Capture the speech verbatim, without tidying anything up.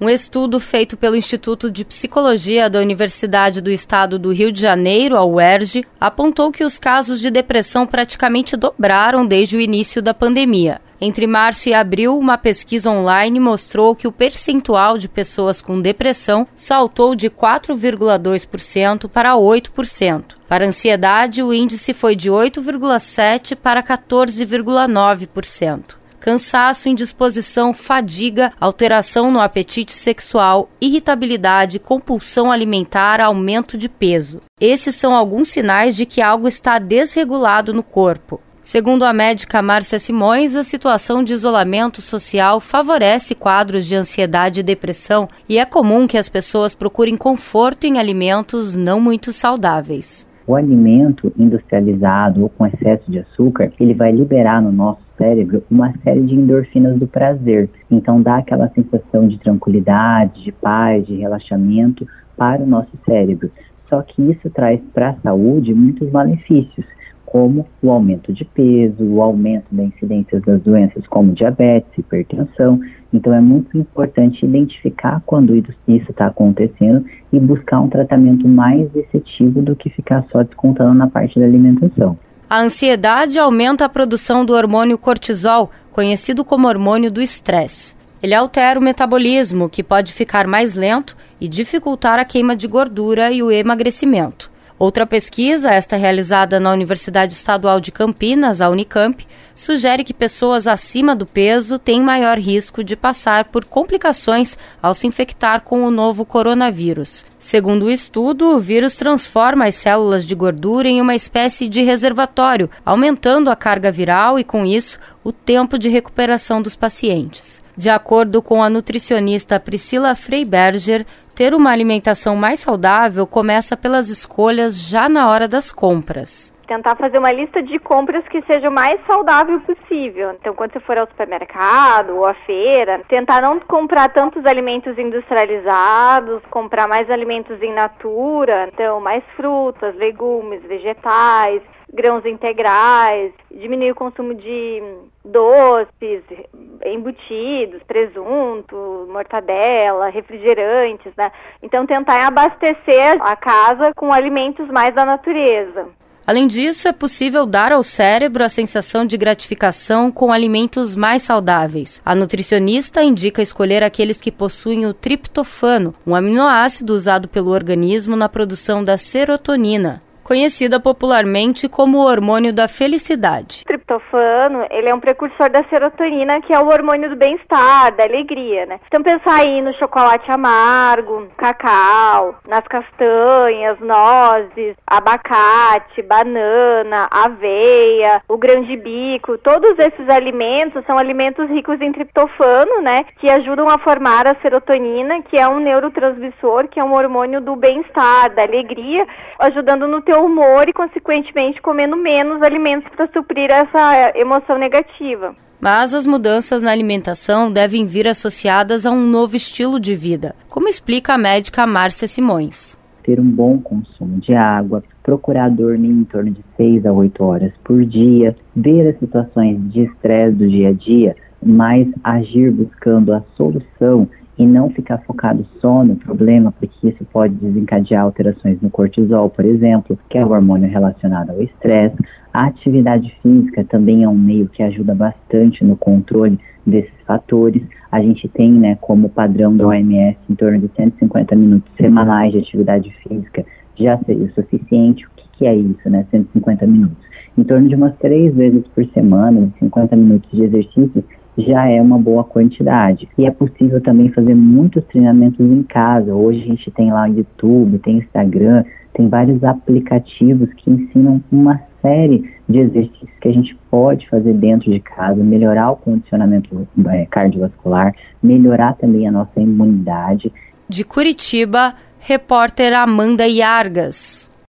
Um estudo feito pelo Instituto de Psicologia da Universidade do Estado do Rio de Janeiro, a U E R J, apontou que os casos de depressão praticamente dobraram desde o início da pandemia. Entre março e abril, uma pesquisa online mostrou que o percentual de pessoas com depressão saltou de quatro vírgula dois por cento para oito por cento. Para a ansiedade, o índice foi de oito vírgula sete por cento para quatorze vírgula nove por cento. Cansaço, indisposição, fadiga, alteração no apetite sexual, irritabilidade, compulsão alimentar, aumento de peso. Esses são alguns sinais de que algo está desregulado no corpo. Segundo a médica Márcia Simões, a situação de isolamento social favorece quadros de ansiedade e depressão e é comum que as pessoas procurem conforto em alimentos não muito saudáveis. O alimento industrializado ou com excesso de açúcar, ele vai liberar no nosso cérebro uma série de endorfinas do prazer. Então dá aquela sensação de tranquilidade, de paz, de relaxamento para o nosso cérebro. Só que isso traz para a saúde muitos malefícios, como o aumento de peso, o aumento da incidência das doenças como diabetes, hipertensão. Então é muito importante identificar quando isso está acontecendo e buscar um tratamento mais efetivo do que ficar só descontando na parte da alimentação. A ansiedade aumenta a produção do hormônio cortisol, conhecido como hormônio do estresse. Ele altera o metabolismo, que pode ficar mais lento e dificultar a queima de gordura e o emagrecimento. Outra pesquisa, esta realizada na Universidade Estadual de Campinas, a Unicamp, sugere que pessoas acima do peso têm maior risco de passar por complicações ao se infectar com o novo coronavírus. Segundo o estudo, o vírus transforma as células de gordura em uma espécie de reservatório, aumentando a carga viral e, com isso, o tempo de recuperação dos pacientes. De acordo com a nutricionista Priscila Freiberger, ter uma alimentação mais saudável começa pelas escolhas já na hora das compras. Tentar fazer uma lista de compras que seja o mais saudável possível. Então, quando você for ao supermercado ou à feira, tentar não comprar tantos alimentos industrializados, comprar mais alimentos in natura, então mais frutas, legumes, vegetais, grãos integrais, diminuir o consumo de doces, embutidos, presunto, mortadela, refrigerantes, né? Então, tentar abastecer a casa com alimentos mais da natureza. Além disso, é possível dar ao cérebro a sensação de gratificação com alimentos mais saudáveis. A nutricionista indica escolher aqueles que possuem o triptofano, um aminoácido usado pelo organismo na produção da serotonina, conhecida popularmente como o hormônio da felicidade. O triptofano, ele é um precursor da serotonina, que é o hormônio do bem-estar, da alegria, né? Então pensar aí no chocolate amargo, cacau, nas castanhas, nozes, abacate, banana, aveia, o grão de bico, todos esses alimentos são alimentos ricos em triptofano, né? Que ajudam a formar a serotonina, que é um neurotransmissor, que é um hormônio do bem-estar, da alegria, ajudando no teu humor e, consequentemente, comendo menos alimentos para suprir essa emoção negativa. Mas as mudanças na alimentação devem vir associadas a um novo estilo de vida, como explica a médica Márcia Simões. Ter um bom consumo de água, procurar dormir em torno de seis a oito horas por dia, ver as situações de estresse do dia a dia, mas agir buscando a solução e não ficar focado só no problema, porque isso pode desencadear alterações no cortisol, por exemplo, que é o hormônio relacionado ao estresse. A atividade física também é um meio que ajuda bastante no controle desses fatores. A gente tem, né, como padrão da O M S, em torno de cento e cinquenta minutos semanais de atividade física já seria o suficiente. O que, que é isso, né, cento e cinquenta minutos? Em torno de umas três vezes por semana, cinquenta minutos de exercício, já é uma boa quantidade. E é possível também fazer muitos treinamentos em casa. Hoje a gente tem lá o YouTube, tem Instagram, tem vários aplicativos que ensinam uma série de exercícios que a gente pode fazer dentro de casa, melhorar o condicionamento é, cardiovascular, melhorar também a nossa imunidade. De Curitiba, repórter Amanda Iargas.